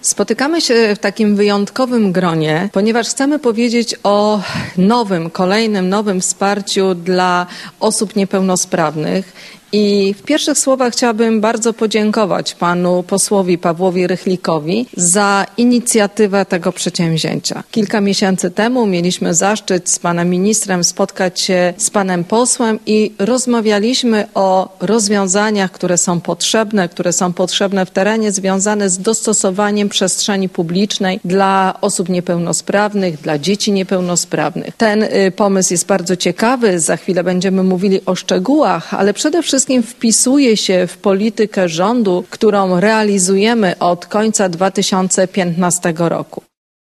Spotykamy się w takim wyjątkowym gronie, ponieważ chcemy powiedzieć o kolejnym nowym wsparciu dla osób niepełnosprawnych. I w pierwszych słowach chciałabym bardzo podziękować panu posłowi Pawłowi Rychlikowi za inicjatywę tego przedsięwzięcia. Kilka miesięcy temu mieliśmy zaszczyt z panem ministrem spotkać się z panem posłem i rozmawialiśmy o rozwiązaniach, które są potrzebne w terenie, związane z dostosowaniem przestrzeni publicznej dla osób niepełnosprawnych, dla dzieci niepełnosprawnych. Ten pomysł jest bardzo ciekawy, za chwilę będziemy mówili o szczegółach, ale przede wszystkim wpisuje się w politykę rządu, którą realizujemy od końca 2015 roku.